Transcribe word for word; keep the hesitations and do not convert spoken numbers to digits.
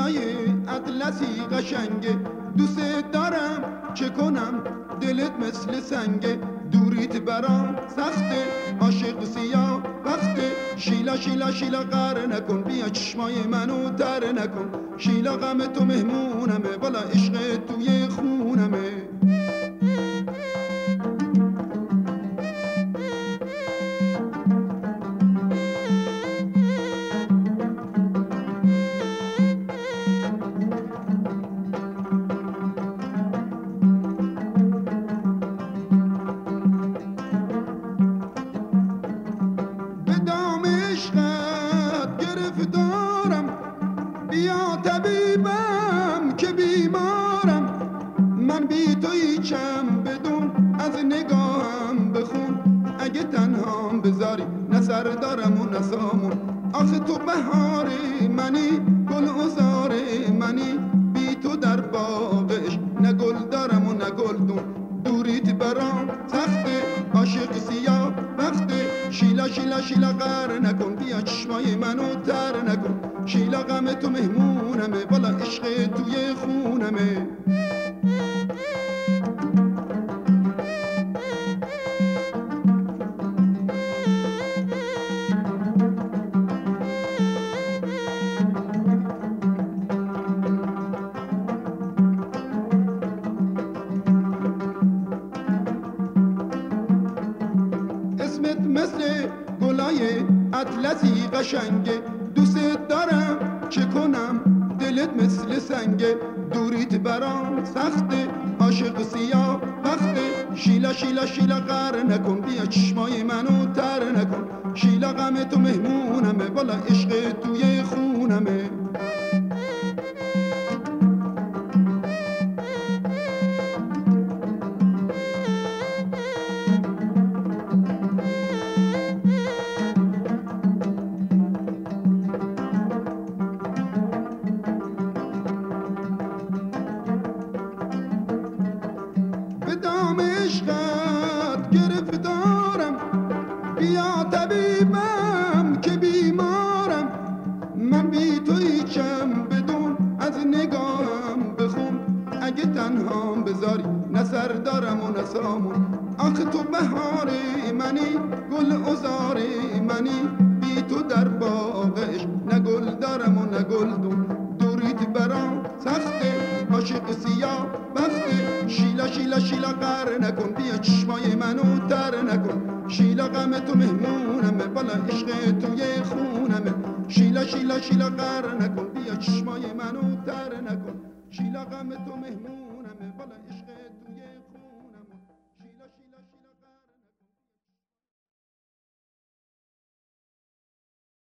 گلای اطلسی قشنگه، دوست دارم چه کنم دلت مثل سنگه، دوریت برام سخته عاشق سیاه وقته، شیلا شیلا شیلا قهر نکن بیا چشمای منو تر نکن، شیلا غم تو مهمونمه والا عشق توی خونمه. بیا طبیبم که بیمارم، من بی تو هیچم بدون از نگاهم بخون، اگه تنهام بذاری نه سر دارم و نه سامون، آخه تو بهار منی گل عذار منی، بی تو در باغش نه گل دارم و نه گلدون، دوریت برام سخته عاشق سیاه وقته، شیلا شیلا شیلا قهر نکن بیا چشمای منو تر نکن، شیلا غم تو مهمونمه والا عشق توی خونمه. اسمت مثل گلای اطلسی قشنگه، دوست دارم چه کنم دلت مثل سنگه، دوریت برام سخته عاشق سیاه وقته، شیلا شیلا شیلا قهر نکن بیا چشمای منو تر نکن، شیلا غم تو مهمونمه والا عشق توی خونمه. عشقت گرفتارم بیا طبیبم که بیمارم، من بی تو هیچم بدون از نگاهم بخون، اگه تنهام بذاری نه سر دارم و نه سامون، آخه تو بهار منی گل عذار منی، بی تو در باغش نه گل دارم و نه گلدون، دوریت برام سخته عاشق سیاه وقته، شیلا شیلا شیلا قهر نکن بیا چشمای منو تر نکن، شیلا غم تو مهمونمه والا عشق توی خونمه، شیلا شیلا شیلا قهر نکن